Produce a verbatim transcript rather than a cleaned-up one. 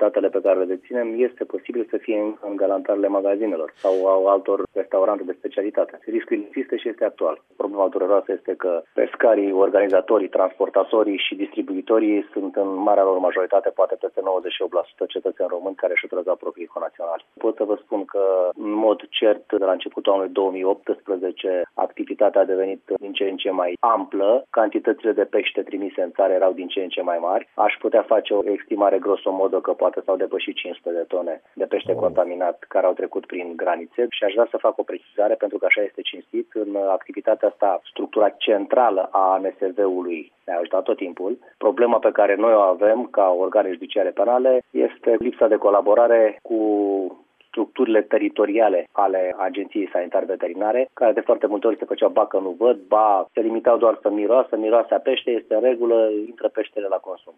datele pe care le deținem, este posibil să fie în, în galantarele magazinelor sau a altor restaurante de specialitate. Riscul există și este actual. Problema dureroasă este că pescarii, organizatorii, transportatorii și distribuitorii sunt în marea lor majoritate, poate peste nouăzeci și opt la sută cetățeni români care își utilizau proprii conaționali. Pot să vă spun că, în mod cert, de la începutul anului două mii optsprezece, activitatea a devenit din ce în ce mai amplă, cantitățile de pește trimise în țară erau din ce în ce mai mari. Aș putea face o estimare grosomodo că poate s-au depășit cinci sute de tone de pește oh. contaminat care au trecut prin granițe și aș vrea să fac o precizare pentru că așa este cinstit. În activitatea asta, structura centrală a N S V-ului ne-a ajutat tot timpul. Problema pe care noi o avem ca organe judiciare penale este lipsa de colaborare cu structurile teritoriale ale Agenției Sanitar-Veterinare, care de foarte multe ori se făceau ba că nu văd, ba se limitau doar să miroasă, miroase a pește, este în regulă, intră peștele la consum.